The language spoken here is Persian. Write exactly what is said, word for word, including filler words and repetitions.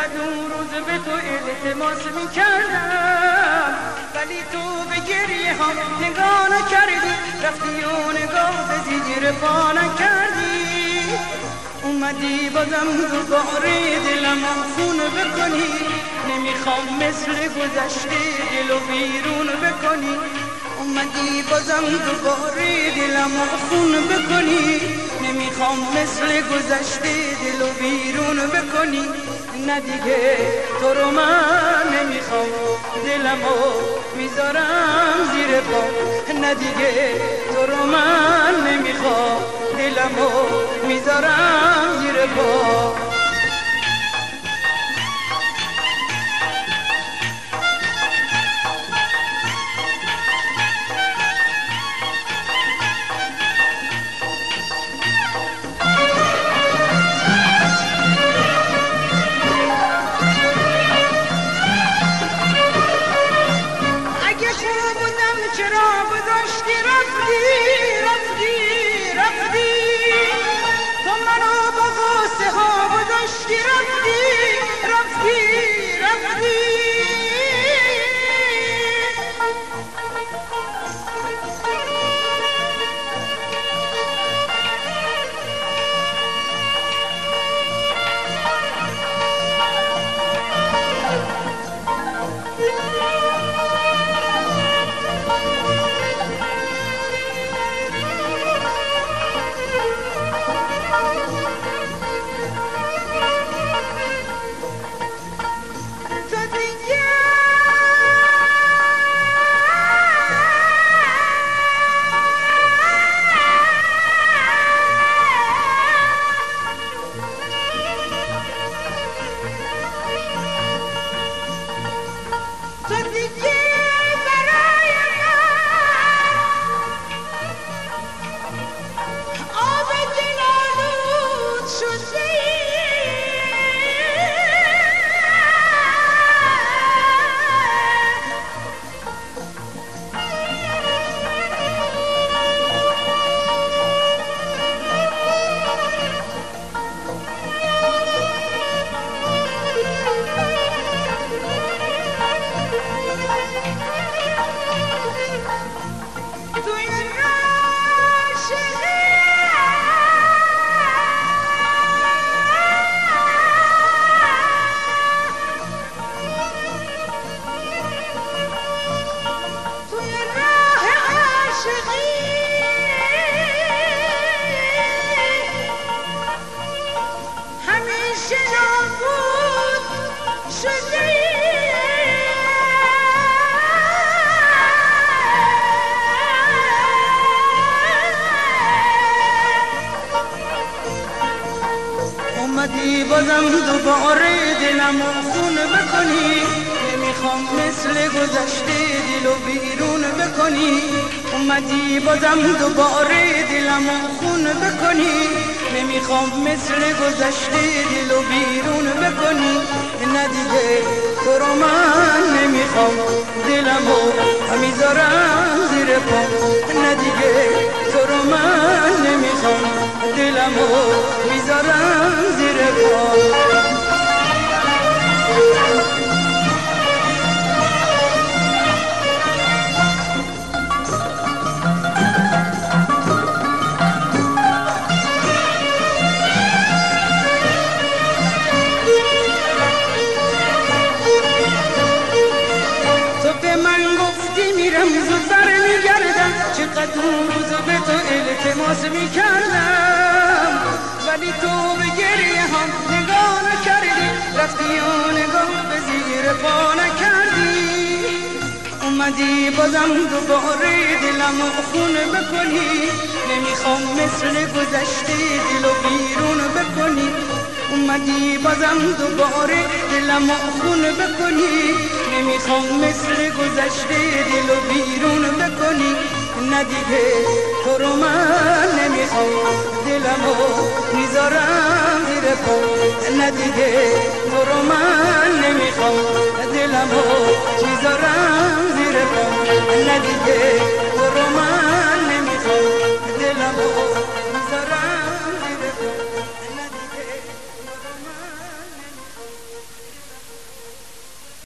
چقدر اون روز به تو التماس میکردم، ولی تو به گریه ها نگاه نکردی، رفتی و نگاه به زیر پا نکردی. اومدی بازم دوباره دلم خون بکنی، نمیخوام مثل گذشته دلو بیرون بکنی. اومدی بازم دوباره دلم خون بکنی، نمیخوام مثل گذشته دلو بیرون بکنی. نه دیگه تو رو من نمیخوام، دلمو میذارم زیر پا. نه دیگه تو رو من نمیخوام، دلمو میذارم زیر پا. چرا گذاشتی رفتی رفتی رفتی، تو منو با غصه ها گذاشتی رفتی رفتی رفتی. اومدی بازم دوباره دلم خون بکنی، نمیخوام مثل گذشته دلو بیرون بکنی. اومدی بازم دوباره دلم خون بکنی، نمیخوام مثل گذشته دلو بیرون بکنی. نه دیگه تو رو من نمیخوام، دلمو میذارم زیر پا. نه دیگه تو رو من نمیخوام، دلمو میذارم زیر پا. زودتر میگردم، چقدر اون روز به تو التماس میکردم، ولی تو به گریه هم نگاه نکردی، رفتی و نگاه به زیر پا نکردی. اومدی بازم دوباره دلم خون بکنی، نمیخوام مثل گذشته دلو بیرون بکنی. اومدی بازم دوباره دلم خون بکنی، نمیخوام مثل گذشته دلو بیرون بکنی. نه دیگه تو رو من نمیخوام، دلمو میذارم زیر پا. نه دیگه تو رو من نمیخوام، دلمو میذارم زیر پا. نه دیگه